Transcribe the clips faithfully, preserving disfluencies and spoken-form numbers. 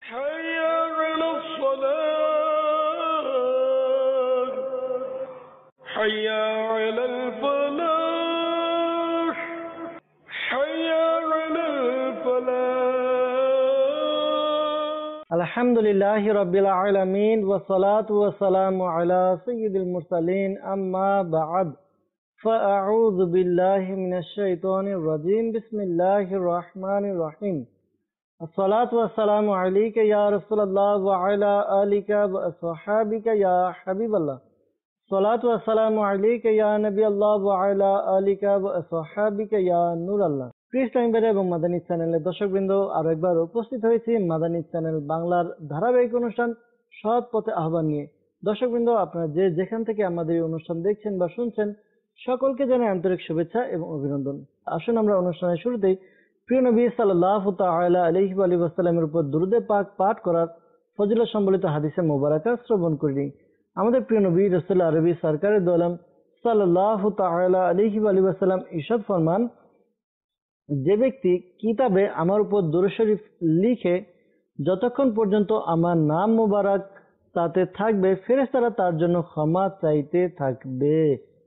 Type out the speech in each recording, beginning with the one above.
حي على الصلاة حي على الفلاح حي على الفلاح الحمد لله رب العالمين والصلاة والسلام على سيد المرسلين أما بعد فأعوذ بالله من الشيطان الرجيم بسم الله الرحمن الرحيم الصلاة والسلام عليك يا رسول الله وعلى آلك وأصحابك يا حبيب الله الصلاة والسلام عليك يا نبي الله وعلى آلك وأصحابك يا نور الله খ্রিস্টান বেড়ে এবং মাদানী চ্যানেলের দর্শকবৃন্দ আরো একবার উপস্থিত হয়েছি মাদানী চ্যানেল বাংলার ধারাবাহিক অনুষ্ঠান সৎ পথে আহ্বান নিয়ে। দর্শকবৃন্দ, আপনারা যে যেখান থেকে আমাদের এই অনুষ্ঠান দেখছেন বা শুনছেন সকলকে জানাই আন্তরিক শুভেচ্ছা এবং অভিনন্দন। আসুন আমরা অনুষ্ঠানের শুরুতেই প্রিয় নবী সাল্লাল্লাহু তাআলা আলাইহি ওয়া সাল্লামের উপর দুরূদে পাক পাঠ করার ফজিলত সম্বলিত হাদিসে মোবারকা শ্রবণ করি। আমাদের প্রিয় নবী রাসূল আরবি সরকারে দো আলম সাল্লাল্লাহু তাআলা আলাইহি ওয়া সাল্লাম ইরশাদ ফরমান, যে ব্যক্তি কিতাবে আমার উপর দুরূদ শরীফ লিখে যতক্ষণ পর্যন্ত আমার নাম মোবারক তাতে থাকবে, ফেরেশতারা তার জন্য ক্ষমা চাইতে থাকবে।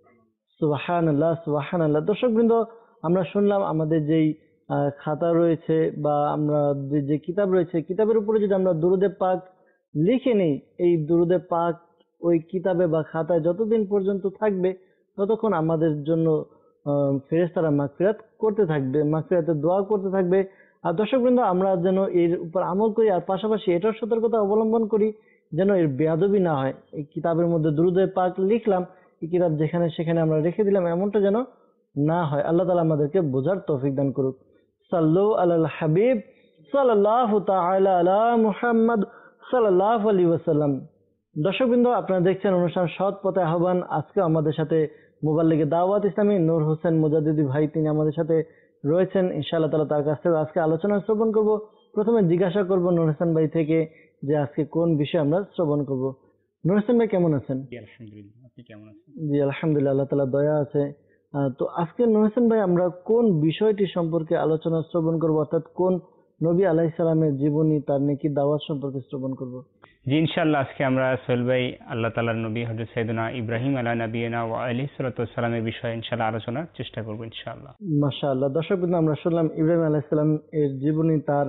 সুবহানাল্লাহ সুবহানাল্লাহ। দর্শকবৃন্দ, আমরা শুনলাম আমাদের যেই খাতা রয়েছে বা আমরা যে যে কিতাব রয়েছে, কিতাবের উপরে যদি আমরা দুরূদে পাক লিখে নিই, এই দুরূদে পাক ওই কিতাবে বা খাতায় যতদিন পর্যন্ত থাকবে ততক্ষণ আমাদের জন্য ফেরেশতারা মাগফিরাত করতে থাকবে, মাগফিরাতের দোয়া করতে থাকবে। আর দর্শকবৃন্দ, আমরা যেন এর উপর আমল করি আর পাশাপাশি এটার সতর্কতা অবলম্বন করি যেন এর বেয়াদবি না হয়। এই কিতাবের মধ্যে দুরূদে পাক লিখলাম, এই কিতাব যেখানে সেখানে আমরা রেখে দিলাম, এমনটা যেন না হয়। আল্লাহ তাআলা আমাদেরকে বোঝার তৌফিক দান করুক। সাল্লু আলাল হাবিব সাল্লাল্লাহু তাআলা আলা মুহাম্মদ সাল্লাল্লাহু আলাইহি ওয়াসাল্লাম। দর্শকবৃন্দ, আপনারা দেখছেন অনুষ্ঠান সৎ পথে আহ্বান। আজকে আমাদের সাথে মুবাল্লিগে দাওয়াত ইসলামী নূর হোসেন মুজাদ্দিদি ভাই, তিনি আমাদের সাথে রয়েছেন। ইনশাআল্লাহ তাআলা তার কাছ থেকে আজকে আলোচনা শ্রবণ করব। প্রথমে জিজ্ঞাসা করব নূর হোসেন ভাই থেকে যে আজকে কোন বিষয়ে আমরা শ্রবণ করব। নূর হোসেন ভাই কেমন আছেন? আলহামদুলিল্লাহ, আপনি কেমন আছেন? জি আলহামদুলিল্লাহ, আল্লাহ তাআলা দয়া আছে। তো আজকে নূর হোসেন ভাই আমরা কোন বিষয়টি সম্পর্কে আলোচনা শ্রবণ করব, অর্থাৎ কোন নবী আলাইহিস সালামের জীবনী, তার নেকি দাওয়াত সম্পর্কে শ্রবণ করব? জি ইনশাআল্লাহ, আজকে আমরা সোহেল ভাই আল্লাহ তাআলার নবী হযরত সাইয়েদনা ইব্রাহিম আলা নবিয়িনা ওয়া আলাইহিস সালাতু ওয়াস সালামের বিষয়ে ইনশাআল্লাহ আলোচনার চেষ্টা করব ইনশাআল্লাহ। মাশাআল্লাহ। দর্শকবৃন্দ, আমরা শুনলাম ইব্রাহিম আলাইহিস সালাম এর জীবনী, তার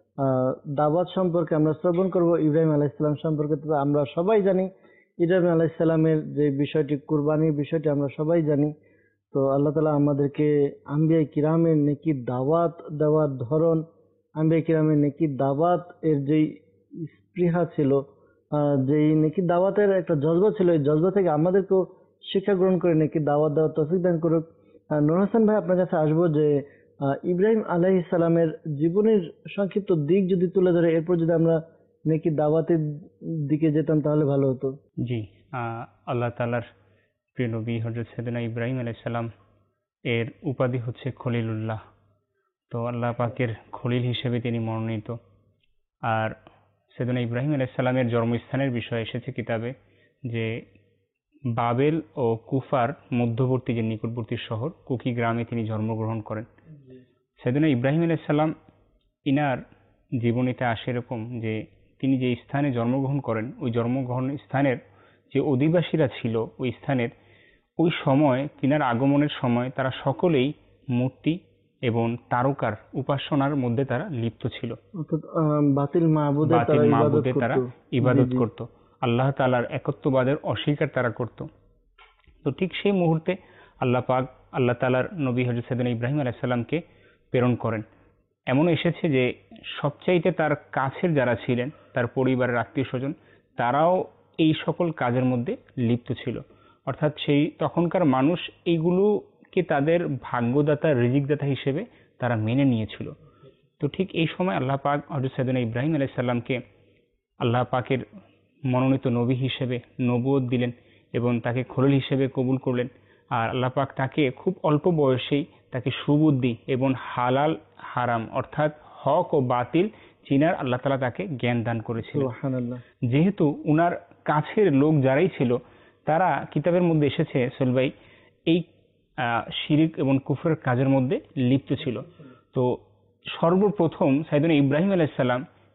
দাওয়াত সম্পর্কে আমরা শ্রবণ করব। ইব্রাহিম আলাইহিস সালাম সম্পর্কে তো আমরা সবাই জানি, ইব্রাহিম আলাইহিস সালামের যে বিষয়টি কুরবানির বিষয়টি আমরা সবাই জানি। তো আল্লাহ তাআলা আমাদেরকে আম্বিয়া কিরামের নেকি দাওয়াত দেওয়ার ধরন, আম্বিয়া কিরামের নেকি দাওয়াত এর যেই স্পৃহা ছিল, যেই নেকি দাওয়াতের একটা জজবা ছিল, এই জজবা থেকে আমাদেরকেও শিক্ষা গ্রহণ করে নেকি দাওয়াত দেওয়ার তৌফিক দান করুক। নূর হোসেন ভাই, আপনার কাছে আসবো যে ইব্রাহিম আলাইহিস সালামের জীবনের সংক্ষিপ্ত দিক যদি তুলে ধরে, এরপর যদি আমরা নেকি দাওয়াতের দিকে যেতাম তাহলে ভালো হতো। জি, আল্লাহ তাআলার প্রিয় নবী হযরত সাইয়েদনা ইব্রাহিম আলাইহিস সালাম এর উপাধি হচ্ছে খলিলুল্লাহ। তো আল্লাহ পাকের খলিল হিসেবে তিনি মনোনীত। আর সাইয়েদনা ইব্রাহিম আলাইহিস সালামের জন্মস্থানের বিষয় এসেছে কিতাবে যে বাবেল ও কুফার মধ্যবর্তী যে নিকটবর্তী শহর কুকি গ্রামে তিনি জন্মগ্রহণ করেন। সাইয়েদনা ইব্রাহিম আলাইহিস সালাম ইনার জীবনীতে আসে এরকম যে তিনি যে স্থানে জন্মগ্রহণ করেন, ওই জন্মগ্রহণ স্থানের যে অধিবাসীরা ছিল ওই স্থানের, ওই সময় তিনার আগমনের সময় তারা সকলেই মূর্তি এবং তারকার উপাসনার মধ্যে তারা লিপ্ত ছিল। বাতিল মাবুদে তারা ইবাদত করত, আল্লাহ তাআলার একত্ববাদের অস্বীকার তারা করত। তো ঠিক সেই মুহূর্তে আল্লাহ পাক আল্লাহ তাআলার নবী হযরত সাইয়েদনা ইব্রাহিম আলাইহিস সালামকে প্রেরণ করেন। এমন এসেছে যে সবচাইতে তার কাছের যারা ছিলেন, তার পরিবারের আত্মীয় স্বজন, তারাও এই সকল কাজের মধ্যে লিপ্ত ছিল। অর্থাৎ সেই তখনকার মানুষ এইগুলোকে তাদের ভাগ্যদাতা, রিজিকদাতা হিসেবে তারা মেনে নিয়েছিল। তো ঠিক এই সময় আল্লাহ পাক হযরত সাইয়েদনা ইব্রাহিম আলাইহিস সালামকে আল্লাহ পাকের মনোনীত নবী হিসেবে নবুয়ত দিলেন এবং তাকে খলিল হিসেবে কবুল করলেন। আর আল্লাহ পাক তাকে খুব অল্প বয়সেই তাকে সুবুদ্ধি এবং হালাল হারাম অর্থাৎ হক ও বাতিল চিনার আল্লাহ তাআলা তাকে জ্ঞান দান করেছিল। যেহেতু উনার কাছের লোক যারাই ছিল তারা কিতাবের মধ্যে এসেছে সোহেল ভাই এই শিরিক এবং কুফরের কাজের মধ্যে লিপ্ত ছিল। তো সর্বপ্রথম সাইয়েদনা ইব্রাহিম আলাইহিস সালাম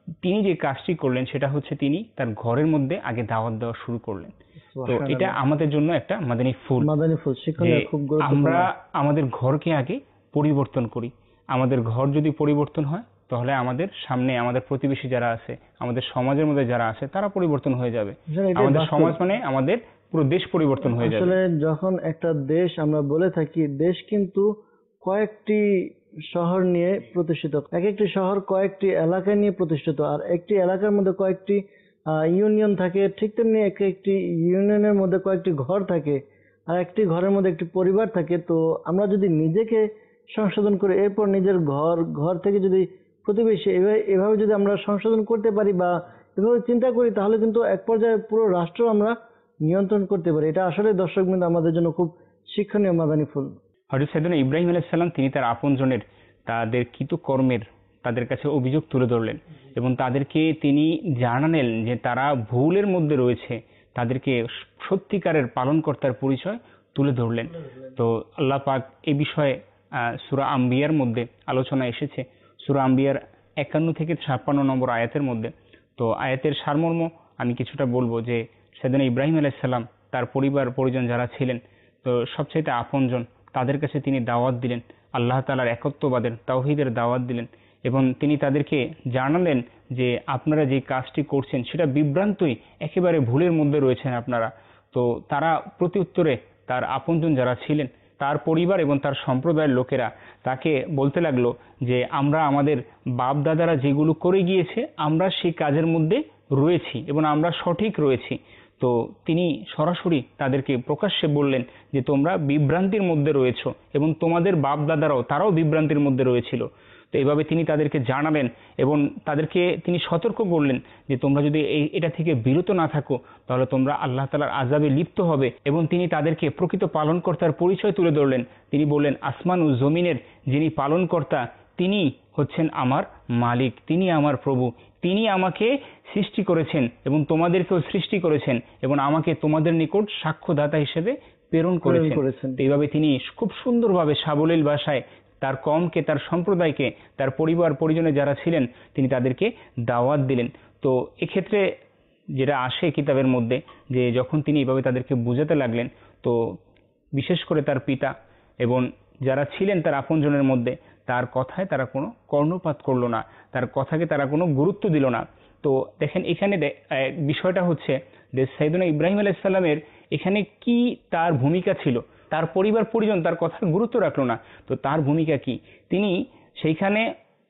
তিনি যে কাজটি করলেন সেটা হচ্ছে তিনি তার ঘরের মধ্যে আগে দাওয়াত দেওয়া শুরু করলেন। তো এটা আমাদের জন্য একটা মাদানী ফুল, মাদানী ফুল শিক্ষণীয়, যে খুব গুরুত্বপূর্ণ। আমরা আমাদের ঘরকে আগে পরিবর্তন করি। আমাদের ঘর যদি পরিবর্তন হয় তাহলে আমাদের সামনে আমাদের প্রতিবেশী যারা আছে, আমাদের সমাজের মধ্যে যারা আছে তারা পরিবর্তন হয়ে যাবে। আসলে এটাই আমাদের বাস্তব। সমাজ মানে আমাদের পুরো দেশ পরিবর্তন হয়ে যাবে। আসলে যখন একটা দেশ আমরা বলে থাকি, দেশ কিন্তু কয়েকটি শহর নিয়ে প্রতিষ্ঠিত, এক একটি শহর কয়েকটি এলাকা নিয়ে প্রতিষ্ঠিত, আর একটি এলাকার মধ্যে কয়েকটি আহ, ইউনিয়ন থাকে, ঠিক তেমনি এক একটি ইউনিয়নের মধ্যে কয়েকটি ঘর থাকে, আর একটি ঘরের মধ্যে একটি পরিবার থাকে। তো আমরা যদি নিজেকে সংশোধন করে এরপর নিজের ঘর ঘর থেকে যদি প্রতিবেশী এভাবে এভাবে যদি আমরা সংশোধন করতে পারি বা এভাবে চিন্তা করি, তাহলে কিন্তু এক পর্যায়ে পুরো রাষ্ট্র আমরা নিয়ন্ত্রণ করতে পারি। এটা আসলে দর্শকবৃন্দ আমাদের জন্য খুব শিক্ষণীয় মাদানী ফুল। হযরত সাইয়েদনা ইব্রাহিম আলাইহিস সালাম তিনি তার আপনজনের তাদের কৃতকর্মের তাদের কাছে অভিযোগ তুলে ধরলেন এবং তাদেরকে তিনি জানালেন যে তারা ভুলের মধ্যে রয়েছে, তাদেরকে সত্যিকারের পালনকর্তার পরিচয় তুলে ধরলেন। তো আল্লাহ পাক এই বিষয়ে সূরা আম্বিয়ার মধ্যে আলোচনা এসেছে, সূরা আম্বিয়ার একান্ন থেকে ছাপ্পান্ন নম্বর আয়াতের মধ্যে। তো আয়াতের সারমর্ম আমি কিছুটা বলবো যে সাইয়েদনা ইব্রাহিম আলাইহিস সালাম তার পরিবার পরিজন যারা ছিলেন, তো সবচাইতে আপনজন, তাদের কাছে তিনি দাওয়াত দিলেন, আল্লাহ তাআলার একত্ববাদের তাওহীদের দাওয়াত দিলেন এবং তিনি তাদেরকে জানালেন যে আপনারা যে কাজটি করছেন সেটা বিভ্রান্তই, একেবারে ভুলের মধ্যে রয়েছেন আপনারা। তো তারা প্রত্যুত্তরে তার আপনজন যারা ছিলেন, তার পরিবার এবং তার সম্প্রদায়ের লোকেরা তাকে বলতে লাগলো যে আমরা আমাদের বাপ দাদারা যেগুলো করে গিয়েছে আমরা সেই কাজের মধ্যে রয়েছি এবং আমরা সঠিক রয়েছি। তো তিনি সরাসরি তাদেরকে প্রকাশ্যে বললেন যে তোমরা বিভ্রান্তির মধ্যে রয়েছো এবং তোমাদের বাপ দাদারাও তারাও বিভ্রান্তির মধ্যে রয়েছিল। তো এইভাবে তিনি তাদেরকে জানালেন এবং তাদেরকে তিনি সতর্ক করলেন যে তোমরা যদি এই এটা থেকে বিরত না থাকো তাহলে তোমরা আল্লাহ তাআলার আযাবে লিপ্ত হবে। এবং তিনি তাদেরকে প্রকৃত পালনকর্তার পরিচয় তুলে ধরলেন। তিনি বললেন আসমান ও জমিনের যিনি পালনকর্তা তিনি হচ্ছেন আমার মালিক, তিনি আমার প্রভু, তিনি আমাকে সৃষ্টি করেছেন এবং তোমাদেরকেও সৃষ্টি করেছেন এবং আমাকে তোমাদের নিকট সাক্ষ্যদাতা হিসেবে প্রেরণ করেছেন। এইভাবে তিনি খুব সুন্দরভাবে সাবলীল ভাষায় তার কওমকে, তার সম্প্রদায়কে, তার পরিবার পরিজনে যারা ছিলেন তিনি তাদেরকে দাওয়াত দিলেন। তো এক্ষেত্রে যেটা আসে কিতাবের মধ্যে যে যখন তিনি এইভাবে তাদেরকে বুঝাতে লাগলেন, তো বিশেষ করে তার পিতা এবং যারা ছিলেন তার আপনজনের মধ্যে তার কথায় তারা কোনো কর্ণপাত করলো না, তার কথাকে তারা কোনো গুরুত্ব দিল না। তো দেখেন এখানে বিষয়টা হচ্ছে যে সাইয়েদনা ইব্রাহিম আলাইহিস সালামের এখানে কি তার ভূমিকা ছিল, তার পরিবার পরিজন তার কথার গুরুত্ব রাখলো না। তো তার ভূমিকা কি? তিনি সেইখানে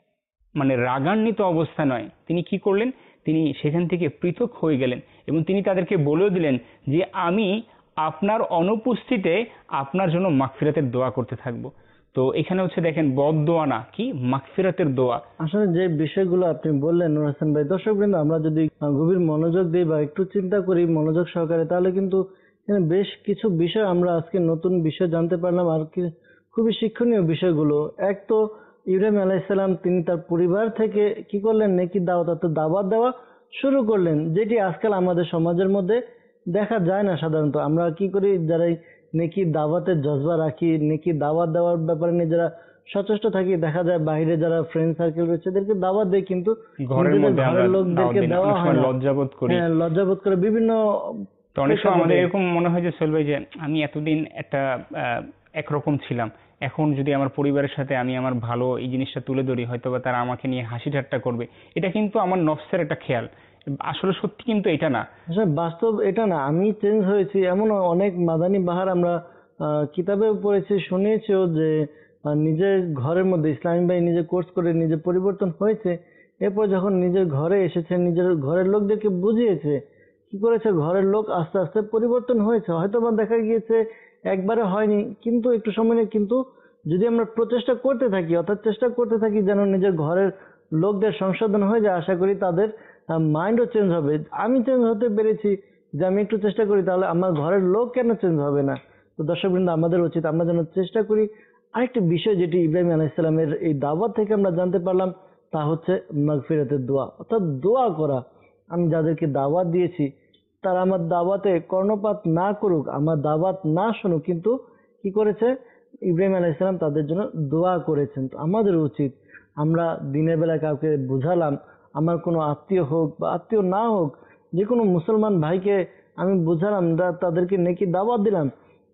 মানে রাগান্বিত অবস্থা নয়, তিনি কি করলেন, তিনি সেখান থেকে পৃথক হয়ে গেলেন এবং তিনি তাদেরকে বলেও দিলেন যে আমি আপনার অনুপস্থিতিতে আপনার জন্য মাগফিরাতের দোয়া করতে থাকবো। তো এখানে হচ্ছে দেখেন বদদোয়া না, কি মাগফিরাতের দোয়া। আসলে যে বিষয়গুলো আপনি বললেন নূর হোসেন ভাই, দর্শকবৃন্দ আমরা যদি গভীর মনোযোগ দিই বা একটু চিন্তা করি মনোযোগ সহকারে, তাহলে কিন্তু বেশ কিছু বিষয় আমরা আজকে নতুন বিষয় জানতে পারলাম। আর কি খুবই শিক্ষণীয় বিষয়গুলো। এক তো ইব্রাহিম আলাইহিস সালাম তিনি তার পরিবার থেকে কি করলেন, নেকি দাওয়াত অর্থাৎ দাওয়াত দেওয়া শুরু করলেন, যেটি আজকাল আমাদের সমাজের মধ্যে দেখা যায় না। সাধারণত আমরা কি করি, যারা নেকি দাওয়াতের জজবা রাখি, নেকি দাওয়াত দেওয়ার ব্যাপারে নিজেরা সচেষ্ট থাকি, দেখা যায় বাইরে যারা ফ্রেন্ড সার্কেল রয়েছে এদেরকে দাওয়াত দেয়, কিন্তু ঘরের মধ্যে ঘরের লোকদেরকে দেওয়া হয় না, লজ্জাবোধ করি। হ্যাঁ লজ্জাবোধ করে বিভিন্ন। তো অনেক সময় আমাদের এরকম মনে হয় যে সোহেল ভাই যে আমি এতদিন একটা একরকম ছিলাম, এখন যদি আমার পরিবারের সাথে আমি আমার ভালো এই জিনিসটা তুলে ধরি হয়তো বা তারা আমাকে নিয়ে হাসি ঠাট্টা করবে। এটা কিন্তু আমার নফসের একটা খেয়াল, আসলে সত্যি কিন্তু এটা না, আসলে বাস্তব এটা না। আমি চেঞ্জ হয়েছি এমন অনেক মাদানী বাহার আমরা কিতাবে পড়েছি, শুনিয়েছিও যে নিজের ঘরের মধ্যে ইসলামী ভাই নিজে কোর্স করে নিজে পরিবর্তন হয়েছে। এরপর যখন নিজের ঘরে এসেছে, নিজের ঘরের লোকদেরকে বুঝিয়েছে, কি করেছে, ঘরের লোক আস্তে আস্তে পরিবর্তন হয়েছে। হয়তো বা দেখা গিয়েছে একবারে হয়নি, কিন্তু একটু সময় নিয়ে, কিন্তু যদি আমরা প্রচেষ্টা করতে থাকি, অর্থাৎ চেষ্টা করতে থাকি যেন নিজের ঘরের লোকদের সংশোধন হয়ে যায়, আশা করি তাদের মাইন্ডও চেঞ্জ হবে। আমি চেঞ্জ হতে পেরেছি যে আমি একটু চেষ্টা করি, তাহলে আমার ঘরের লোক কেন চেঞ্জ হবে না? তো দর্শকবৃন্দ আমাদের উচিত আমরা যেন চেষ্টা করি। আরেকটি বিষয় যেটি ইব্রাহিম আলাইহিস সালামের এই দাওয়াত থেকে আমরা জানতে পারলাম তা হচ্ছে মাগফিরাতের দোয়া, অর্থাৎ দোয়া করা। আমি যাদেরকে দাওয়াত দিয়েছি তারা আমার দাওয়াতে কর্ণপাত না করুক, আমার দাওয়াত না শুনুক, কিন্তু কি করেছে, ইব্রাহিম আলাইহিস সালাম তাদের জন্য দোয়া করেছেন। তো আমাদের উচিত আমরা দিনের বেলা কাউকে বুঝালাম, আমার কোনো আত্মীয় হোক বা আত্মীয় না হোক, যে কোনো মুসলমান ভাইকে আমি বুঝালাম, তাদেরকে নেকি দাওয়াত দিলাম।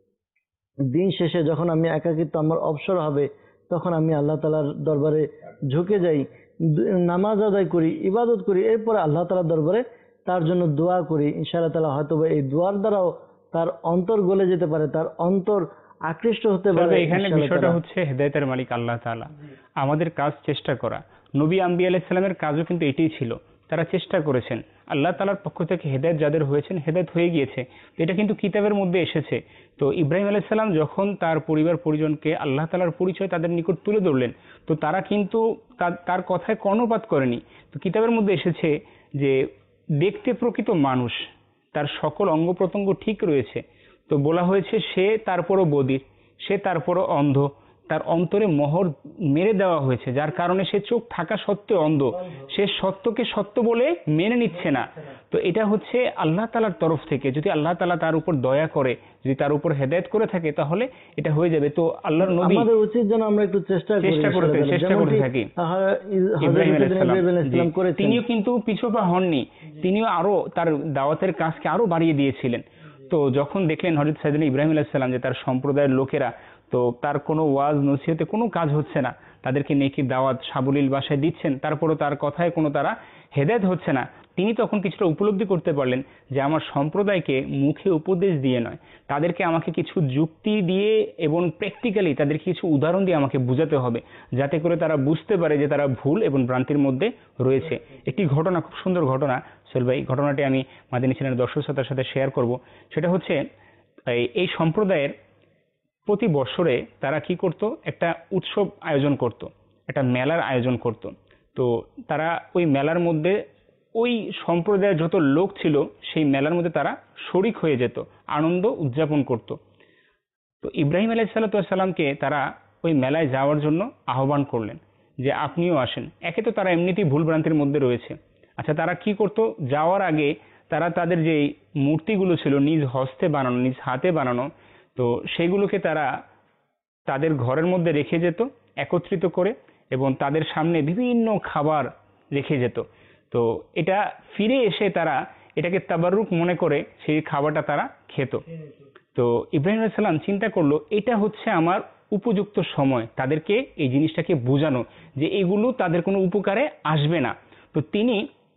দিন শেষে যখন আমি একাকিত্ব আমার অবসর হবে, তখন আমি আল্লাহ তাআলার দরবারে ঝুঁকে যাই, নামাজ আদায় করি, ইবাদত করি, এরপরে আল্লাহ তাআলার দরবারে তার জন্য দোয়া করি। ইনশাআল্লাহ তাআলা হয়তো এই দোয়ার দ্বারাও তার অন্তর গলে যেতে পারে, তার অন্তর আকৃষ্ট হতে পারে। এখানে বিষয়টা হচ্ছে হেদায়েতের মালিক আল্লাহ তাআলা। আমাদের কাজ চেষ্টা করা। নবী আম্বিয়া আলাইহিস সালামের কাজও কিন্তু এটাই ছিল, তারা চেষ্টা করেছেন। আল্লাহ তাআলার পক্ষ থেকে হেদায়েত যাদের হয়েছেন, হেদায়েত হয়ে গিয়েছে। এটা কিন্তু কিতাবের মধ্যে এসেছে। তো ইব্রাহিম আলাইহিস সালাম যখন তার পরিবার পরিজনকে আল্লাহ তাআলার পরিচয় তাদের নিকট তুলে ধরলেন, তো তারা কিন্তু তার কথায় কর্ণপাত করেনি। তো কিতাবের মধ্যে এসেছে যে দেখতে প্রকৃত মানুষ, তার সকল অঙ্গ প্রত্যঙ্গ ঠিক রয়েছে, তো বলা হয়েছে সে তারপরও বধির, সে তারপরও অন্ধ, তার অন্তরে মোহর মেরে দেওয়া হয়েছে, যার কারণে সে চোখ থাকা সত্ত্বেও অন্ধ, সে সত্যকে সত্য বলে মেনে নিচ্ছে না। তো এটা হচ্ছে আল্লাহ তাআলার তরফ থেকে। যদি আল্লাহ তাআলা তার উপর দয়া করে, যদি তার উপর হেদায়েত করে থাকে, তাহলে এটা হয়ে যাবে। তো আল্লাহর নবী, আমাদের উচিত যেন আমরা একটু চেষ্টা করি, চেষ্টা করতে চেষ্টা করতে থাকি। ইব্রাহিম আলাইহিস সালাম তিনিও কিন্তু পিছপা হননি, তিনিও আরো তার দাওয়াতের কাজকে আরো বাড়িয়ে দিয়েছিলেন। তো যখন দেখলেন হযরত সাইয়েদনা ইব্রাহিম আলাইহিস সালাম যে তার সম্প্রদায়ের লোকেরা, তো তার কোনো ওয়াজ নসিহতে কোনো কাজ হচ্ছে না, তাদেরকে নেকির দাওয়াত সাবলীল ভাষায় দিচ্ছেন, তারপরও তার কথায় কোনো তারা হেদায়েত হচ্ছে না, তিনি তখন কিছুটা উপলব্ধি করতে পারলেন যে আমার সম্প্রদায়কে মুখে উপদেশ দিয়ে নয়, তাদেরকে আমাকে কিছু যুক্তি দিয়ে এবং প্র্যাকটিক্যালি তাদেরকে কিছু উদাহরণ দিয়ে আমাকে বোঝাতে হবে, যাতে করে তারা বুঝতে পারে যে তারা ভুল এবং ভ্রান্তির মধ্যে রয়েছে। একটি ঘটনা, খুব সুন্দর ঘটনা সোহেল ভাই, ঘটনাটি আমি মাদানী চ্যানেলের দর্শক শ্রোতার সাথে শেয়ার করব। সেটা হচ্ছে এই সম্প্রদায়ের প্রতি বছরে তারা কি করত, একটা উৎসব আয়োজন করত, একটা মেলার আয়োজন করত। তো তারা ওই মেলার মধ্যে ওই সম্প্রদায়ের যত লোক ছিল সেই মেলার মধ্যে তারা শরিক হয়ে যেত, আনন্দ উদযাপন করত। তো ইব্রাহিম আলাইহিস সালামকে তারা ওই মেলায় যাওয়ার জন্য আহ্বান করলেন যে আপনিও আসেন। একে তো তারা এমনিতেই ভুল ভ্রান্তির মধ্যে রয়েছে। আচ্ছা, তারা কি করত, যাওয়ার আগে তারা তাদের যে মূর্তিগুলো ছিল নিজ হস্তে বানানো, নিজ হাতে বানানো, তো সেগুলোকে তারা তাদের ঘরের মধ্যে রেখে যেত একত্রিত করে, এবং তাদের সামনে বিভিন্ন খাবার রেখে যেত। তো এটা ফিরে এসে তারা এটাকে তাবাররুক মনে করে সেই খাবারটা তারা খেত। তো ইব্রাহিম আলাইহিস সালাম চিন্তা করলো এটা হচ্ছে আমার উপযুক্ত সময় তাদেরকে এই জিনিসটাকে বোঝানো যে এগুলো তাদের কোনো উপকারে আসবে না। তো তিনি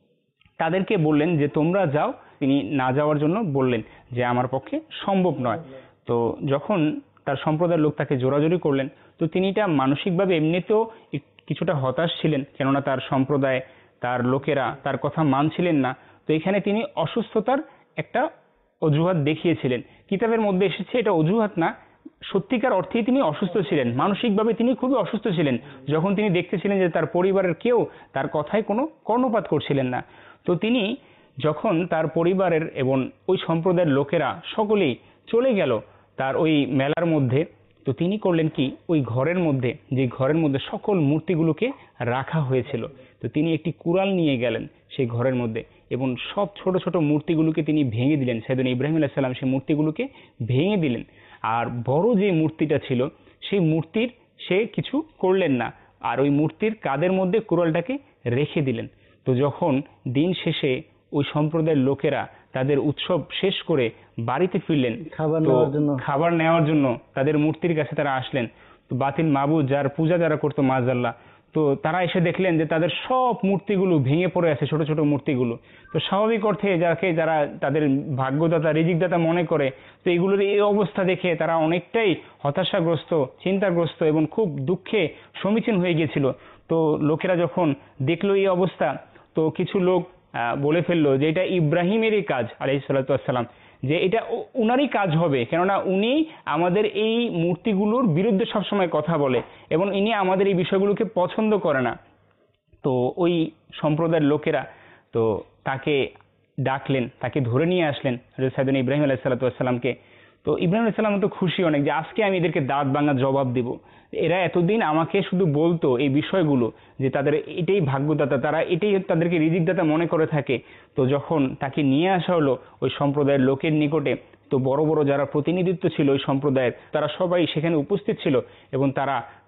তাদেরকে বললেন যে তোমরা যাও। তিনি না যাওয়ার জন্য বললেন যে আমার পক্ষে সম্ভব নয়। তো যখন তার সম্প্রদায়ের লোক তাকে জোরাজোরি করলেন, তো তিনি এটা মানসিকভাবে এমনিতেও কিছুটা হতাশ ছিলেন, কেননা তার সম্প্রদায়, তার লোকেরা তার কথা মানছিলেন না। তো এখানে তিনি অসুস্থতার একটা অজুহাত দেখিয়েছিলেন। কিতাবের মধ্যে এসেছে এটা অজুহাত না, সত্যিকার অর্থেই তিনি অসুস্থ ছিলেন, মানসিকভাবে তিনি খুবই অসুস্থ ছিলেন, যখন তিনি দেখতেছিলেন যে তার পরিবারের কেউ তার কথায় কোনো কর্ণপাত করছিলেন না। তো তিনি যখন তার পরিবারের এবং ওই সম্প্রদায়ের লোকেরা সকলেই চলে গেল তার ওই মেলার মধ্যে, তো তিনি করলেন কি, ওই ঘরের মধ্যে, যে ঘরের মধ্যে সকল মূর্তিগুলোকে রাখা হয়েছিল, তো তিনি একটি কুড়াল নিয়ে গেলেন সেই ঘরের মধ্যে এবং সব ছোট ছোট মূর্তিগুলোকে তিনি ভেঙে দিলেন। সাইয়েদনা ইব্রাহিম আলাইহিস সালাম সেই মূর্তিগুলোকে ভেঙে দিলেন। আর বড় যে মূর্তিটা ছিল সেই মূর্তির সে কিছু করলেন না, আর ওই মূর্তির কাঁধের মধ্যে কুড়ালটাকে রেখে দিলেন। তো যখন দিন শেষে ওই সম্প্রদায়ের লোকেরা তাদের উৎসব শেষ করে বাড়িতে ফিরলেন, খাবার নেওয়ার জন্য খাবার নেওয়ার জন্য তাদের মূর্তির কাছে তারা আসলেন। তো বাতিল মাবুদ যার পূজা যারা করতো মাযআল্লাহ, তো তারা এসে দেখলেন যে তাদের সব মূর্তিগুলো ভেঙে পড়ে আছে, ছোট ছোট মূর্তিগুলো। তো স্বাভাবিক অর্থে যাকে যারা তাদের ভাগ্যদাতা রিজিকদাতা মনে করে, তো এগুলোর এই অবস্থা দেখে তারা অনেকটাই হতাশাগ্রস্ত, চিন্তাগ্রস্ত এবং খুব দুঃখে সমীচীন হয়ে গিয়েছিল। তো লোকেরা যখন দেখলো এই অবস্থা, তো কিছু লোক বলে ফেললো যে এটা ইব্রাহিমেরই কাজ আলাইহিস সালাতু ওয়াস সালাম, যে এটা উনারই কাজ হবে, কেননা উনি আমাদের এই মূর্তিগুলোর বিরুদ্ধে সবসময় কথা বলে এবং ইনি আমাদের এই বিষয়গুলোকে পছন্দ করে না। তো ওই সম্প্রদায়ের লোকেরা তো তাকে ডাকলেন, তাকে ধরে নিয়ে আসলেন হযরত সাইয়েদনা ইব্রাহিম আলাইহিস সালাতু ওয়াস সালামকে। তো ইব্রাহিম আলাইহিস সালাম তো খুশি অনেক যে আজকে আমি এদেরকে দাঁত ভাঙা জবাব দিব। এরা এতদিন আমাকে শুধু বলতো এই বিষয়গুলো যে তাদের এটাই ভাগ্যদাতা, তারা এটাই তাদেরকে রিজিকদাতা মনে করে থাকে। তো যখন তাকে নিয়ে আসা হলো ওই সম্প্রদায়ের লোকের নিকটে, তো বড় বড় যারা প্রতিনিধিত্ব ছিল ওই সম্প্রদায়ের, তারা সবাই সেখানে উপস্থিত ছিল এবং তারা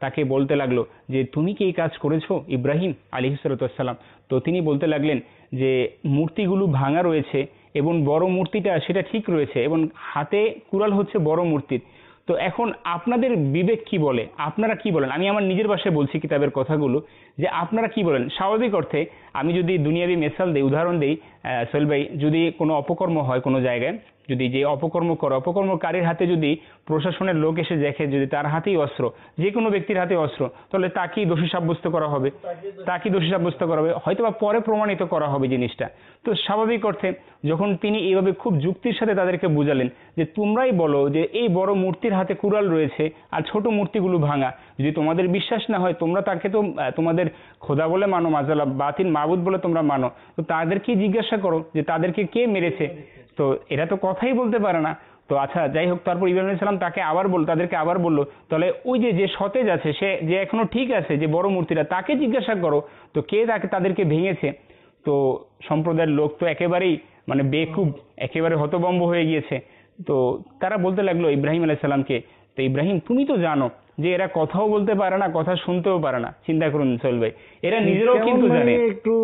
তাকে বলতে লাগলো যে তুমি কি এই কাজ করেছো ইব্রাহিম আলাইহিসসালাম? তো তিনি বলতে লাগলেন যে মূর্তিগুলো ভাঙা রয়েছে এবং বড় মূর্তিটা সেটা ঠিক রয়েছে এবং হাতে কুড়াল হচ্ছে বড় মূর্তির। তো এখন আপনাদের বিবেক কি বলে, আপনারা কি বলেন? আমি আমার নিজের ভাষায় বলছি কিতাবের কথাগুলো, যে আপনারা কি বলেন? স্বাভাবিক অর্থে আমি যদি দুনিয়াবি মেসাল দিই, উদাহরণ দিই সোহেল ভাই, যদি কোনো অপকর্ম হয় কোনো জায়গায়, যদি যে অপকর্ম করে অপকর্মকারীর হাতে যদি প্রশাসনের লোক এসে দেখে যদি তার হাতেই অস্ত্র, যে কোনো ব্যক্তির হাতে অস্ত্র, তাহলে তাকেই দোষী সাব্যস্ত করা হবে, তাকেই দোষী সাব্যস্ত করা হবে, হয়তো বা পরে প্রমাণিত করা হবে জিনিসটা। তো স্বাভাবিক অর্থে যখন তিনি এইভাবে খুব যুক্তির সাথে তাদেরকে বুঝালেন যে তোমরাই বলো যে এই বড় মূর্তির হাতে কুড়াল রয়েছে আর ছোট মূর্তিগুলো ভাঙা, যদি তোমাদের বিশ্বাস না হয় তোমরা তাকে তো তোমাদের খোদা বলে মানো, মাজালা বাতিল মাবুদ বলে তোমরা মানো, তো তাদেরকে জিজ্ঞাসা করো যে তাদেরকে কে মেরেছে। তো এরা তো কথাই বলতে পারে না। তো আচ্ছা যাই হোক, তারপর ইব্রাহিম আলাইহিস সালাম তাকে আবার বল তাদেরকে আবার বললো তাহলে ওই যে যে সতেজ আছে, সে যে এখনো ঠিক আছে, যে বড় মূর্তিটা, তাকে জিজ্ঞাসা করো তো কে তাকে তাদেরকে ভেঙেছে। তো সম্প্রদায়ের লোক তো একেবারেই মানে বেকুব, একেবারে হতভম্ব হয়ে গিয়েছে। তো তারা বলতে লাগলো ইব্রাহিম আলাইহিস সালামকে, তো ইব্রাহিম তুমি তো জানো যে এরা কথাও বলতে পারে না, কথা শুনতেও পারে না। চিন্তা করুন সোহেল ভাই, এরা নিজেরাও কিন্তু জানে। একটু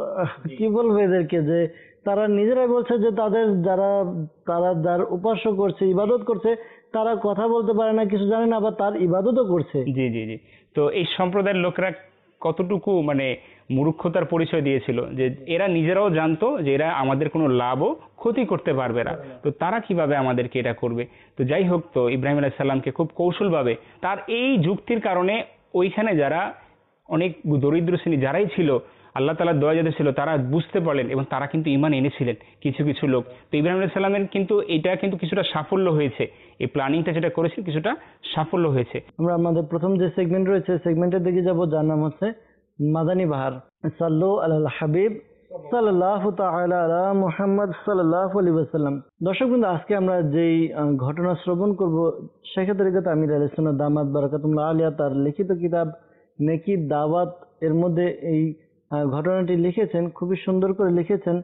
কি বলবো এদেরকে, যে তারা নিজেরাই বলছে যে তাদের যারা তারা যার উপাস্য করছে, ইবাদত করছে, তারা কথা বলতে পারে না, কিছু জানে না, আবার তার ইবাদতও করছে। জি জি জি। তো এই সম্প্রদায়ের লোকরা কতটুকু মানে মূর্খতার পরিচয় দিয়েছিল, যে এরা নিজেরাও জানতো যে এরা আমাদের কোনো লাভও ক্ষতি করতে পারবে না, তো তারা কিভাবে আমাদেরকে এটা করবে। তো যাই হোক, তো ইব্রাহিম আলাইহিস সালামকে খুব কৌশলভাবে তার এই যুক্তির কারণে ওইখানে যারা অনেক দরিদ্র শ্রেণী যারাই ছিল, আল্লাহ তাআলার দয়া যাদের ছিল, তারা বুঝতে পারলেন এবং তারা কিন্তু ঈমান এনেছিলেন কিছু কিছু লোক। তো ইব্রাহিম আলাইহিস সালামের কিন্তু এটা কিন্তু কিছুটা সাফল্য হয়েছে, এই প্ল্যানিংটা যেটা করেছে কিছুটা সাফল্য হয়েছে। আমরা আমাদের প্রথম যে সেগমেন্ট রয়েছে সেগমেন্টের দিকে যাব, যার নাম হচ্ছে মাদানী বাহার। সাল্লু আলাল হাবিব সাল্লাল্লাহু তাআলা আলা মুহাম্মদ সাল্লাল্লাহু আলাইহি ওয়াসাল্লাম। দর্শকবৃন্দ, আজকে আমরা যেই ঘটনা শ্রবণ করব, শেখ তরিকত আমির আহলে সুন্নাহ দামাত বারাকাতুল্লাহ আলিয়া তার লিখিত কিতাব নেকি দাওয়াত এর মধ্যে এই ঘটনাটি লিখেছেন, খুবই সুন্দর করে লিখেছেন।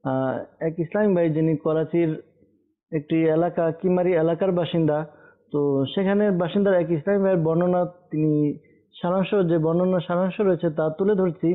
এক ইসলামী ভাই, যিনি করাচির একটি এলাকা কিমারি এলাকার বাসিন্দা, তো সেখানের বাসিন্দার এক ইসলামী ভাইয়ের বর্ণনা, তিনি সারাংশ যে বর্ণনা সারাংশ রয়েছে তা তুলে ধরছি।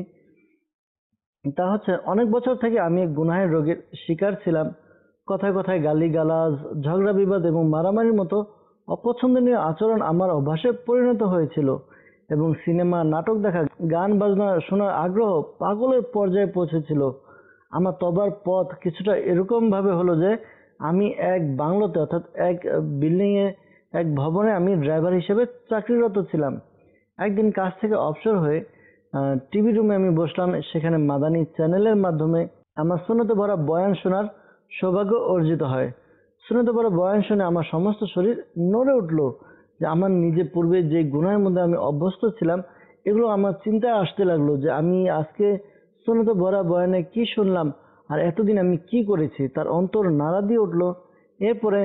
তা হচ্ছে, অনেক বছর থেকে আমি এক গুনাহের রোগের শিকার ছিলাম। কথায় কথায় গালিগালাজ, ঝগড়া বিবাদ এবং মারামারির মতো অপছন্দনীয় আচরণ আমার অভ্যাসে পরিণত হয়েছিল এবং সিনেমা, নাটক দেখা, গান বাজনা শোনার আগ্রহ পাগলের পর্যায়ে পৌঁছেছিল। আমার তবার পথ কিছুটা এরকম ভাবে হলো যে আমি এক বাংলোতে, অর্থাৎ এক বিল্ডিং এ, এক ভবনে আমি ড্রাইভার হিসেবে চাকরিরত ছিলাম। একদিন কাজ থেকে অবসর হয়ে টিভি রুমে আমি বসলাম। সেখানে মাদানী চ্যানেলের মাধ্যমে আমার সুন্নতে ভরা বয়ান শোনার সৌভাগ্য অর্জিত হয়। সুন্নতে ভরা বয়ান শুনে আমার সমস্ত শরীর নড়ে উঠলো, যে আমার নিজে পূর্বে যে গুনাহের মধ্যে আমি অভ্যস্ত ছিলাম, এগুলো আমার চিন্তায় আসতে লাগলো যে আমি আজকে সুন্নতে ভরা বয়ানে কি শুনলাম আর এতদিন আমি কি করেছি। তার অন্তর নাড়া দিয়ে উঠলো। এরপরে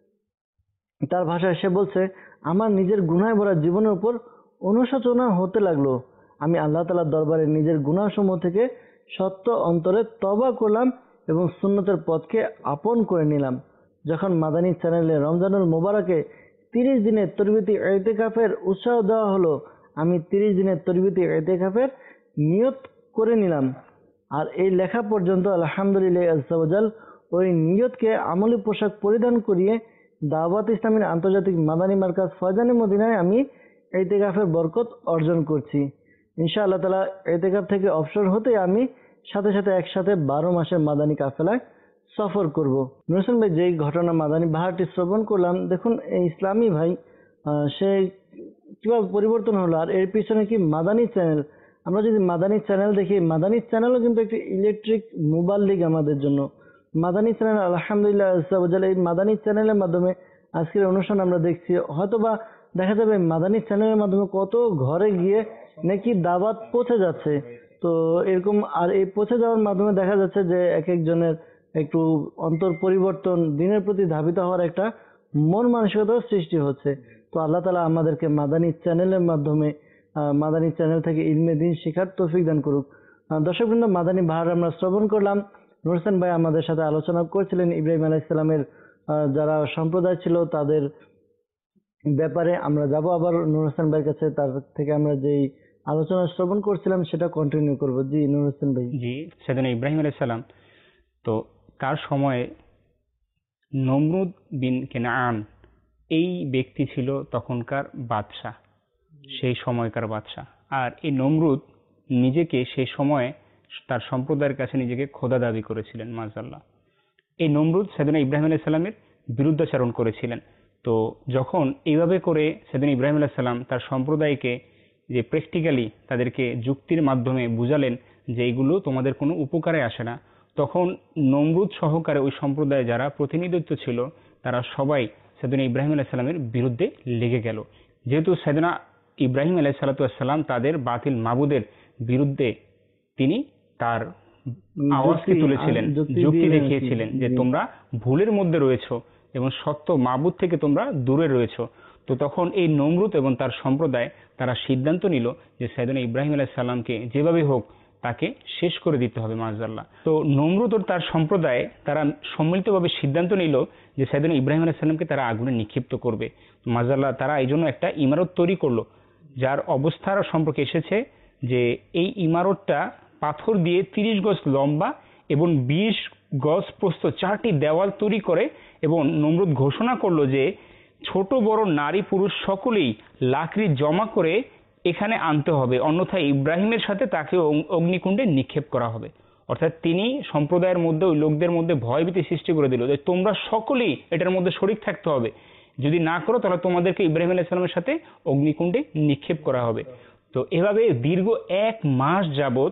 তার ভাষায় সে বলছে, আমার নিজের গুনায় ভরা জীবনের উপর অনুশোচনা হতে লাগলো। আমি আল্লাহ তাআলার দরবারে নিজের গুনাহসমূহ থেকে সত্য অন্তরে তওবা করলাম এবং সুন্নতের পথকে আপন করে নিলাম। যখন মাদানী চ্যানেলে রমজানুল মোবারকে তিরিশ দিনের তরবিতি ইতিকাফের উৎসাহ দেওয়া হলো, আমি তিরিশ দিনের তরবিতি ইতিকাফের নিয়ত করে নিলাম। আর এই লেখা পর্যন্ত আলহামদুলিল্লাহ আজ্জা ওয়াজাল ওই নিয়তকে আমলি পোশাক পরিধান করিয়ে দাওয়াত ইসলামের আন্তর্জাতিক মাদানী মার্কাজ ফয়জানি মদিনায় আমি ইতিকাফের বরকত অর্জন করছি। ইনশাআল্লাহ তাআলা ইতিকাফ থেকে অবসর হতে আমি সাথে সাথে একসাথে বারো মাসের মাদানী কাফেলায় সফর করব। নুরুল ভাই, যেই ঘটনা মাদানী বাহারটি শ্রবণ করলাম, দেখুন এই ইসলামী ভাই সে কিভাবে পরিবর্তন হলো। আর এর পিছনে কি মাদানী চ্যানেল, আমরা যদি মাদানী চ্যানেল দেখি, মাদানী চ্যানেলও কিন্তু একটি ইলেকট্রিক মোবাইল আমাদের জন্য। মাদানী চ্যানেল আলহামদুলিল্লাহ এই মাদানী চ্যানেলের মাধ্যমে আজকের অনুষ্ঠান আমরা দেখছি। হয়তোবা দেখা যাবে মাদানী চ্যানেলের মাধ্যমে কত ঘরে গিয়ে নাকি দাওয়াত পৌঁছে যাচ্ছে। তো এরকম, আর এই পৌঁছে যাওয়ার মাধ্যমে দেখা যাচ্ছে যে এক একজনের একটু অন্তর পরিবর্তন, দিনের প্রতি ধাবিত হওয়ার একটা মন মানসিকতার সৃষ্টি হচ্ছে। তো আল্লাহ তাআলা আমাদেরকে মাদানী চ্যানেলের মাধ্যমে মাদানী চ্যানেল থেকে ইলমে দ্বীন শেখার তৌফিক দান করুক। দর্শকবৃন্দ, মাদানী বাহার আমরা শ্রবণ করলাম। নূর হোসেন ভাই আমাদের সাথে আলোচনা করছিলেন ইব্রাহিম আলাইহিস সালামের যারা সম্প্রদায় ছিল তাদের ব্যাপারে আমরা যাব আবার নূর হোসেন ভাইয়ের কাছে, তার থেকে আমরা যেই আলোচনা শ্রবণ করছিলাম সেটা কন্টিনিউ করব। জি নূর হোসেন ভাই। জি, সাইয়েদনা ইব্রাহিম আলাইহিস সালাম, তো তার সময়ে নমরুদ বিন কেনান এই ব্যক্তি ছিল তখনকার বাদশাহ, সেই সময়কার বাদশাহ। আর এই নমরুদ নিজেকে সেই সময়ে তার সম্প্রদায়ের কাছে নিজেকে খোদা দাবি করেছিলেন, মাযআল্লাহ। এই নমরুদ সাইয়েদনা ইব্রাহিম আলাইহিস সালামের বিরুদ্ধাচরণ করেছিলেন। তো যখন এইভাবে করে সাইয়েদনা ইব্রাহিম আলাইহিস সালাম তার সম্প্রদায়কে যে প্র্যাকটিক্যালি তাদেরকে যুক্তির মাধ্যমে বুঝালেন যে এইগুলো তোমাদের কোনো উপকারে আসে না, তখন নমরুদ সহকারে ওই সম্প্রদায়ে যারা প্রতিনিধিত্ব ছিল তারা সবাই সাইয়েদনা ইব্রাহিম আলাইহিস সালামের বিরুদ্ধে লেগে গেল। যেহেতু সাইয়েদনা ইব্রাহিম আলাইহিস সালাম তাদের বাতিল মাবুদের বিরুদ্ধে তিনি তার আওয়াজকে তুলেছিলেন, যুক্তি দেখিয়েছিলেন যে তোমরা ভুলের মধ্যে রয়েছো এবং সত্য মাবুদ থেকে তোমরা দূরে রয়েছো। তো তখন এই নমরুদ এবং তার সম্প্রদায় তারা সিদ্ধান্ত নিল যে সাইয়েদনা ইব্রাহিম আলাইহিস সালামকে যেভাবে হোক তাকে শেষ করে দিতে হবে, মাযআল্লাহ। তো নমরুদ ও তার সম্প্রদায় তারা সম্মিলিতভাবে সিদ্ধান্ত নিল যে সাইয়েদনা ইব্রাহিম আলাইহিস সালামকে তারা আগুনে নিক্ষিপ্ত করবে, মাযআল্লাহ। তারা এই জন্য একটা ইমারত তৈরি করলো, যার অবস্থার সম্পর্কে এসেছে যে এই ইমারতটা পাথর দিয়ে তিরিশ গজ লম্বা এবং বিশ গজ প্রস্থ চারটি দেওয়াল তৈরি করে, এবং নমরুদ ঘোষণা করলো যে ছোট বড় নারী পুরুষ সকলেই লাকড়ি জমা করে এখানে আনতে হবে, অন্যথায় ইব্রাহিমের সাথে তাকে অগ্নিকুণ্ডে নিক্ষেপ করা হবে। অর্থাৎ তিনি সম্প্রদায়ের মধ্যে ওই লোকদের মধ্যে ভয়ভীতি সৃষ্টি করে দিল যে তোমরা সকলেই এটার মধ্যে শরিক থাকতে হবে, যদি না করো তাহলে তোমাদেরকে ইব্রাহিম আলাইহিস সালামের সাথে অগ্নিকুণ্ডে নিক্ষেপ করা হবে। তো এভাবে দীর্ঘ এক মাস যাবত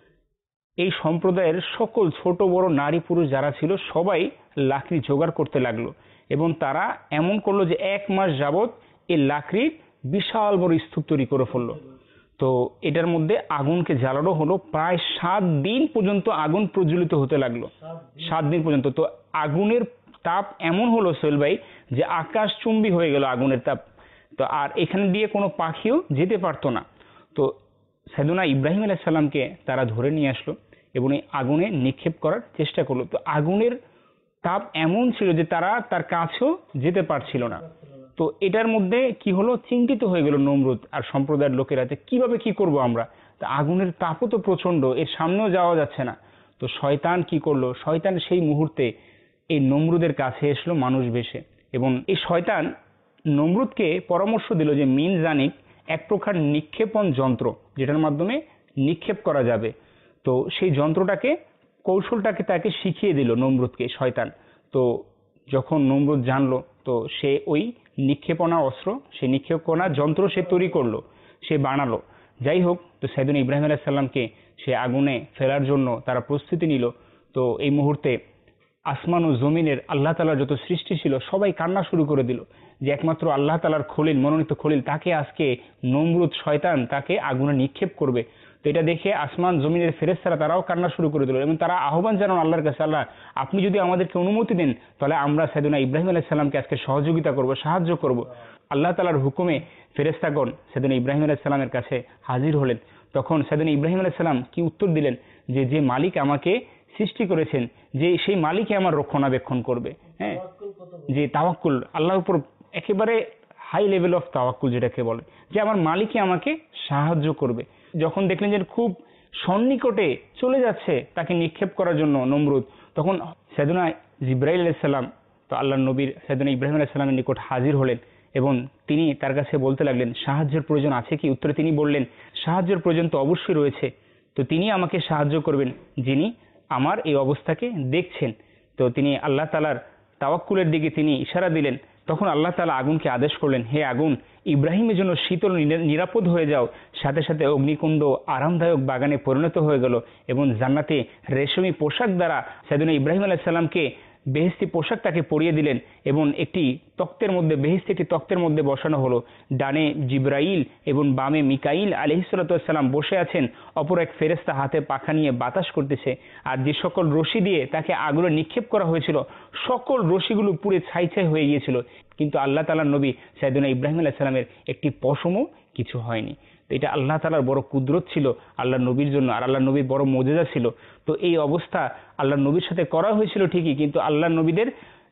এই সম্প্রদায়ের সকল ছোট বড় নারী পুরুষ যারা ছিল সবাই লাকড়ি জোগাড় করতে লাগলো, এবং তারা এমন করলো যে এক মাস যাবত এই লাকড়ির বিশাল বড় স্তূপ তৈরি করে ফেললো। তো এটার মধ্যে আগুনকে জ্বালানো হলো, প্রায় সাত দিন পর্যন্ত আগুন প্রজ্বলিত হতে লাগলো, সাত দিন পর্যন্ত। তো আগুনের তাপ এমন হলো সোহেল ভাই যে আকাশ চুম্বী হয়ে গেল আগুনের তাপ। তো আর এখানে দিয়ে কোনো পাখিও যেতে পারতো না। তো সাইয়েদনা ইব্রাহিম আলাইহিস সালামকে তারা ধরে নিয়ে আসলো এবং এই আগুনে নিক্ষেপ করার চেষ্টা করলো। তো আগুনের তাপ এমন ছিল যে তারা তার কাছেও যেতে পারছিল না। তো এটার মধ্যে কি হলো, চিন্তিত হয়ে গেল নমরুদ আর সম্প্রদায়ের লোকেরা যে কিভাবে কি করব আমরা, তা আগুনের তাপও তো প্রচন্ড, এর সামনেও যাওয়া যাচ্ছে না। তো শয়তান কি করলো, শয়তান সেই মুহূর্তে এই নমরুদের কাছে এসলো মানুষ বেশে, এবং এই শয়তান নমরুদকে পরামর্শ দিল যে মিন জানিক, এক প্রকার নিক্ষেপণ যন্ত্র যেটার মাধ্যমে নিক্ষেপ করা যাবে। তো সেই যন্ত্রটাকে কৌশলটাকে তাকে শিখিয়ে দিল নমরুদকে শয়তান। তো যখন নমরুদ জানলো, তো সে ওই নিক্ষেপণা অস্ত্র, সে নিক্ষেপণা যন্ত্র সে তৈরি করলো, সে বানালো। যাই হোক, তো সাইয়েদনা ইব্রাহিম আলাইহিস সালামকে সে আগুনে ফেলার জন্য তারা প্রস্তুতি নিল। তো এই মুহূর্তে আসমান ও জমিনের আল্লাহ তাআলার যত সৃষ্টি ছিল সবাই কান্না শুরু করে দিল যে একমাত্র আল্লাহ তাআলার খলিল, মনোনীত খলিল, তাকে আজকে নমরুদ শয়তান তাকে আগুনে নিক্ষেপ করবে। তো এটা দেখে আসমান জমিনের ফেরেশতারা তারাও কান্না শুরু করে দিল এবং তারা আহ্বান জানান আল্লাহর কাছে, আল্লাহ আপনি যদি আমাদেরকে অনুমতি দেন তাহলে আমরা সাইয়েদনা ইব্রাহিম আলাইহিস সালামকে আজকে সহযোগিতা করব, সাহায্য করব। আল্লাহ তাআলার হুকুমে ফেরেশতাগণ সাইয়েদনা ইব্রাহিম আলাইহিস সালামের কাছে হাজির হলেন। তখন সাইয়েদনা ইব্রাহিম আলাইহিস সালাম কি উত্তর দিলেন যে যে মালিক আমাকে সৃষ্টি করেছেন, যে সেই মালিকই আমার রক্ষণাবেক্ষণ করবে। হ্যাঁ, যে তাওয়াক্কুল, আল্লাহর উপর একেবারে হাই লেভেল অফ তাওয়াক্কুল যেটাকে বলে, যে আমার মালিকই আমাকে সাহায্য করবে। যখন দেখলেন যে খুব সন্নিকটে চলে যাচ্ছে তাকে নিক্ষেপ করার জন্য নমরুদ, তখন সাইয়েদনা জিবরাইল আলাইহিস সালাম তো আল্লাহর নবীর সাইয়েদনা ইব্রাহিম আলাইহিস সালামের নিকট হাজির হলেন এবং তিনি তার কাছে বলতে লাগলেন সাহায্যের প্রয়োজন আছে কি? উত্তরে তিনি বললেন সাহায্যের প্রয়োজন তো অবশ্যই রয়েছে। তো তিনি আমাকে সাহায্য করবেন যিনি আমার এই অবস্থাকে দেখছেন। তো তিনি আল্লাহ তাআলার তাওয়াক্কুলের দিকে তিনি ইশারা দিলেন। তখন আল্লাহ তাআলা আগুনকে আদেশ করলেন, হে আগুন, ইব্রাহিমের জন্য শীতল নিরাপদ হয়ে যাও। সাথে সাথে অগ্নিকুণ্ড আরামদায়ক বাগানে পরিণত হয়ে গেল এবং জান্নাতে রেশমি পোশাক দ্বারা সাইয়েদনা ইব্রাহিম আলাইহিস সালামকে বেহেশতি পোশাক তাকে পরিয়ে দিলেন এবং একটি তক্তের মধ্যে বেহেশতি একটি তক্তের মধ্যে বসানো হলো। ডানে জিবরাইল এবং বামে মিকাইল আলাইহিস সালাতু ওয়াস সালাম বসে আছেন, অপর এক ফেরেশতা হাতে পাখা নিয়ে বাতাস করতেছে। আর যে সকল রশি দিয়ে তাকে আগুনে নিক্ষেপ করা হয়েছিল সকল রশিগুলো পুড়ে ছাই ছাই হয়ে গিয়েছিল, কিন্তু আল্লাহ তাআলার নবী সাইয়েদনা ইব্রাহিম আলাইহিস সালামের একটি পশমও কিছু হয়নি। তো এটা আল্লাহ তাআলার বড় কুদরত ছিল আল্লাহ নবীর জন্য, আর আল্লাহ নবীর বড় মুজিজা ছিল। তো এই অবস্থা আল্লাহ নবীর সাথে করা হয়েছিল ঠিকই, কিন্তু আল্লাহ নবীদের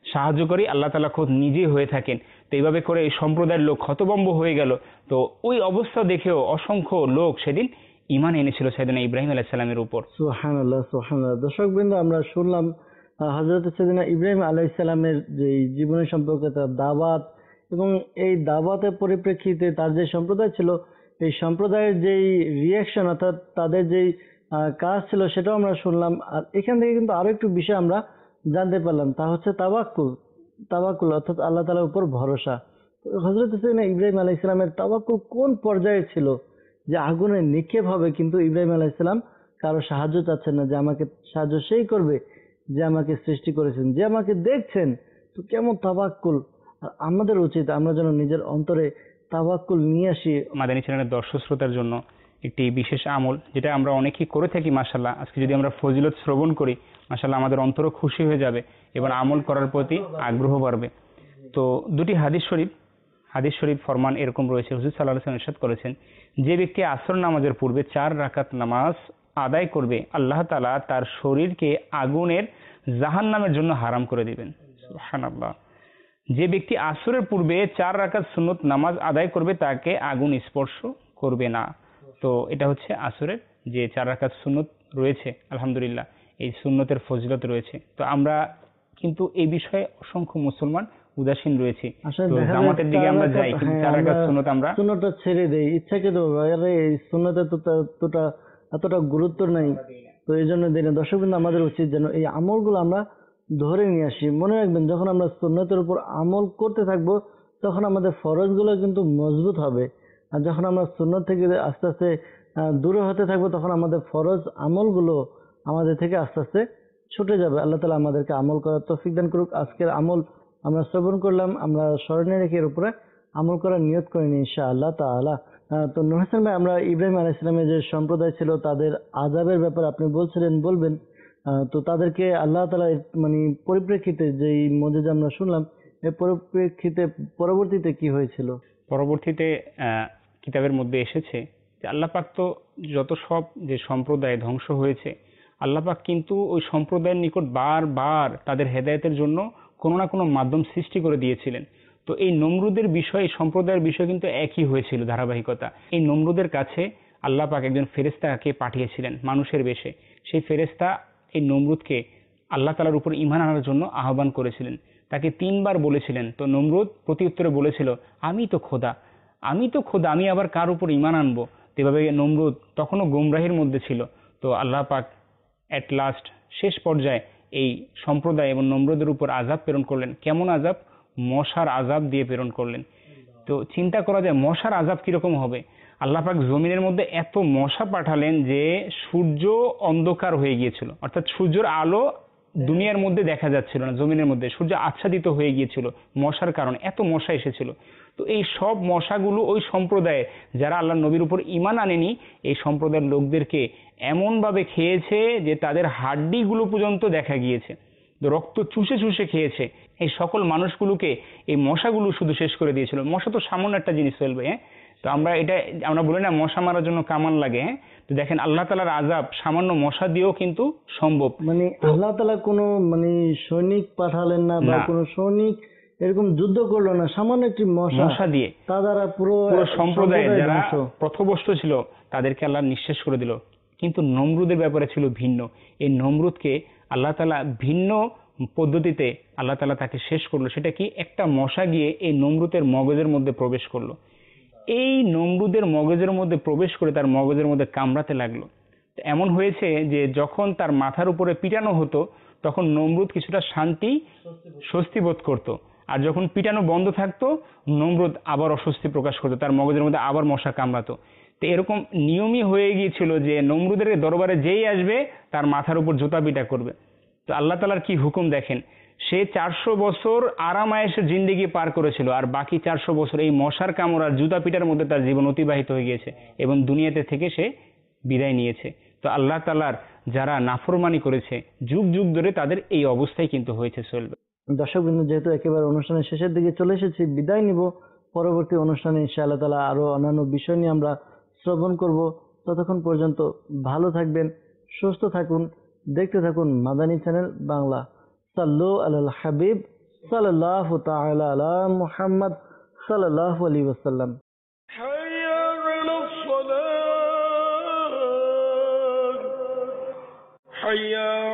সাহায্যকারী আল্লাহ তাআলা খোদ নিজেই হয়ে থাকেন। তো এইভাবে করে এই সম্প্রদায়ের লোক হতভম্ব হয়ে গেল। তো ওই অবস্থা দেখেও অসংখ্য লোক সেদিন ঈমান এনেছিল সাইয়েদনা ইব্রাহিম আলাইহিস সালামের উপর। সুবহানাল্লাহ, সুবহানাল্লাহ। দর্শকবৃন্দ, আমরা শুনলাম হযরত সাইয়েদনা ইব্রাহিম আলাইহিস সালামের যে জীবনী সম্পর্কে, তার দাওয়াত, এবং এই দাওয়াতের পরিপ্রেক্ষিতে তার যে সম্প্রদায় ছিল, এই সম্প্রদায়ের যেই রিয়াকশন অর্থাৎ তাদের যেই আহ, কাজ ছিল সেটাও আমরা শুনলাম। আর এখান থেকে কিন্তু আরো একটু বিষয় আমরা জানতে পারলাম, তা হচ্ছে তাওয়াক্কুল। তাওয়াক্কুল অর্থাৎ আল্লাহ তাআলার উপর ভরসা। হযরত সাইয়েদনা ইব্রাহিম আলাইহিস সালামের তাওয়াক্কুল কোন পর্যায়ে ছিল যে আগুনে নিক্ষেপ হবে, কিন্তু ইব্রাহিম আলাইহিস সালাম কারো সাহায্য চাচ্ছেন না, যে আমাকে সাহায্য সেই করবে যে আমাকে সৃষ্টি করেছেন, যে আমাকে দেখছেন। তো কেমন তাওয়াক্কুল! আর আমাদের উচিত আমরা যেন নিজের অন্তরে তাওয়াক্কুল নিয়ে আসি। মাদানী চ্যানেলের দর্শক শ্রোতার জন্য একটি বিশেষ আমল, যেটা আমরা অনেকেই করে থাকি মাশাআল্লাহ। আজকে যদি আমরা ফজিলত শ্রবণ করি, মাশাআল্লাহ আমাদের অন্তরও খুশি হয়ে যাবে এবং আমল করার প্রতি আগ্রহ বাড়বে। তো দুটি হাদিস শরীফ হাদিস শরীফ ফরমান এরকম রয়েছে, হুজুর সাল্লাল্লাহু আলাইহি ওয়াসাল্লাম ইরশাদ করেছেন, যে ব্যক্তি আসর নামাজের পূর্বে চার রাকাত নামাজ আদায় করবে, আল্লাহ তাআলা তার শরীরকে আগুনের জাহান্নামের জন্য হারাম করে দিবেন। সুবহানাল্লাহ। যে ব্যক্তি আসরের পূর্বে চার রাকাত সুন্নত নামাজ আদায় করবে, তাকে আগুন স্পর্শ করবে না। তো এটা হচ্ছে আসরের যে চার রাকাত সুন্নত রয়েছে, আলহামদুলিল্লাহ এই সুন্নতের ফজিলত রয়েছে। তো আমরা কিন্তু এই বিষয়ে অসংখ্য মুসলমান উদাসীন রয়েছি। আসলে তো দেখা যায় জামাতের দিকে চার আমরা রাকাত, যাই, কিন্তু হ্যাঁ, চার রাকাত আমরা সুন্নত আমরা সুন্নতটা ছেড়ে দেই ইচ্ছাকৃতভাবে। আরে এই সুন্নতে তো তা- এতটা এতটা গুরুত্ব নাই, তো এই জন্য দিনে দর্শক কিন্তু আমাদের উচিত যেন এই আমলগুলো আমরা ধরে নিয়ে আসি। মনে রাখবেন, যখন আমরা সুন্নতের উপর আমল করতে থাকবো, তখন আমাদের ফরজগুলো কিন্তু মজবুত হবে। আর যখন আমরা সুন্নত থেকে আস্তে আস্তে আহ, দূরে হতে থাকবো, তখন আমাদের ফরজ আমলগুলো আমাদের থেকে আস্তে আস্তে ছুটে যাবে। আল্লাহ তাআলা আমাদেরকে আমল করার তৌফিক দান করুক। আজকের আমল আমরা শ্রবণ করলাম, আমরা স্মরণে রেখে এর উপরে আমল করার নিয়ত করিনি ইনশাআল্লাহ তাআলা। আহ, তো নূর হোসেন ভাই, আমরা ইব্রাহিম আলাইহিস সালামের যে সম্প্রদায় ছিল তাদের আযাবের ব্যাপারে আপনি বলছিলেন, বলবেন। আহ, তো তাদেরকে আল্লাহ তাআলা মানে পরিপ্রেক্ষিতে যেই মুজিজা আমরা শুনলাম, এর পরিপ্রেক্ষিতে পরবর্তীতে কি হয়েছিল? পরবর্তীতে আহ, কিতাবের মধ্যে এসেছে যে আল্লাহ পাক তো যত সব যে সম্প্রদায় ধ্বংস হয়েছে, আল্লাহ পাক কিন্তু ওই সম্প্রদায়ের নিকট বারবার তাদের হেদায়েতের জন্য কোনো না কোনো মাধ্যম সৃষ্টি করে দিয়েছিলেন। তো এই নমরুদের বিষয়, সম্প্রদায়ের বিষয় কিন্তু একই হয়েছিল ধারাবাহিকতা। এই নমরুদের কাছে আল্লাহ পাক একজন ফেরেশতাকে পাঠিয়েছিলেন মানুষের বেশে। সেই ফেরেশতা এই নমরুদকে আল্লাহ তাআলার উপর ঈমান আনার জন্য আহ্বান করেছিলেন। তাকে তিনবার বলেছিলেন। তো নমরুদ প্রতি উত্তরে বলেছিল, আমি তো খোদা, আমি তো খোদা, আমি আবার কার উপর ঈমান আনবো? তো এভাবে নমরুদ তখনও গোমরাহির মধ্যে ছিল। তো আল্লাহ পাক অ্যাট লাস্ট শেষ পর্যায়ে এই সম্প্রদায় এবং নমরুদের উপর আযাব প্রেরণ করলেন। কেমন আযাব? মশার আযাব দিয়ে প্রেরণ করলেন। তো চিন্তা করা যায় মশার আযাব কিরকম হবে। আল্লাহ পাক জমিনের মধ্যে এত মশা পাঠালেন যে সূর্য অন্ধকার হয়ে গিয়েছিল, অর্থাৎ সূর্যের আলো দুনিয়ার মধ্যে দেখা যাচ্ছিল না, জমিনের মধ্যে সূর্য আচ্ছাদিত হয়ে গিয়েছিল মশার কারণে, এত মশা এসেছিল। তো এই সব মশাগুলো ওই সম্প্রদায়ে যারা আল্লাহ নবীর উপর ঈমান আনেনি, এই সম্প্রদায়ের লোকদেরকে এমনভাবে খেয়েছে যে তাদের হাড্ডিগুলো পর্যন্ত দেখা গিয়েছে, রক্ত চুষে চুষে খেয়েছে। এই সকল মানুষগুলোকে এই মশাগুলো শুধু শেষ করে দিয়েছিল। মশা তো সামান্য একটা জিনিস চলবে, হ্যাঁ। তো আমরা এটা আমরা বলি না মশা মারার জন্য কামান লাগে, হ্যাঁ। তো দেখেন আল্লাহ তাআলার আযাব সামান্য মশা দিয়েও কিন্তু সম্ভব। মানে আল্লাহ তাআলা কোনো মানে সৈনিক পাঠালেন না, বা না। কোনো সৈনিক এরকম যুদ্ধ করলো না, সামান্য একটি মশা মশা দিয়ে তা দ্বারা পুরো পুরো সম্প্রদায় সম্প্রদায় যারা ধ্বংস। পথভ্রষ্ট ছিল তাদেরকে আল্লাহ নিঃশেষ করে দিল। কিন্তু নমরুদের ব্যাপারে ছিল ভিন্ন। এই নমরুদকে আল্লাহ তাআলা ভিন্ন পদ্ধতিতে আল্লাহ তাআলা তাকে শেষ করলো। সেটা কি? একটা মশা গিয়ে এই নমরুদের মগজের মধ্যে প্রবেশ করলো। এই নমরুদের মগজের মধ্যে প্রবেশ করে তার মগজের মধ্যে কামড়াতে লাগলো। এমন হয়েছে যে যখন তার মাথার উপরে পিটানো হতো, তখন নমরুদ কিছুটা শান্তি স্বস্তি বোধ করতো। আর যখন পিটানো বন্ধ থাকতো, নমরুদ আবার অস্বস্তি প্রকাশ করতো, তার মগজের মধ্যে আবার মশা কামড়াতো। তো এরকম নিয়মই হয়ে গিয়েছিল যে নমরুদের দরবারে যেই আসবে তার মাথার উপর জুতা পিটা করবে। তো আল্লাহ তাআলার কি হুকুম দেখেন, সে চারশো বছর আরাম আয়েশে জিন্দেগি পার করেছিল, আর বাকি চারশো বছর এই মশার কামড় আর জুতা পিটার মধ্যে তার জীবন অতিবাহিত হয়ে গিয়েছে এবং দুনিয়াতে থেকে সে বিদায় নিয়েছে। তো আল্লাহ তাআলার যারা নাফরমানি করেছে যুগ যুগ ধরে তাদের এই অবস্থাই কিন্তু হয়েছে চলবে। দর্শক বিন্দু, যেহেতু একেবারে অনুষ্ঠানের শেষের দিকে চলে এসেছি, বিদায় নিব। পরবর্তী অনুষ্ঠানে ইনশাআল্লাহ তাআলা আরো অন্যান্য বিষয় নিয়ে আমরা শ্রবণ করব। ততক্ষণ পর্যন্ত ভালো থাকবেন, সুস্থ থাকুন, দেখতে থাকুন মাদানী চ্যানেল বাংলা। সাল্লু আলাল হাবিব সাল্লাল্লাহু তাআলা আলা মুহাম্মদ সাল্লাল্লাহু আলাইহি ওয়াসাল্লাম। حي على الصلاة حي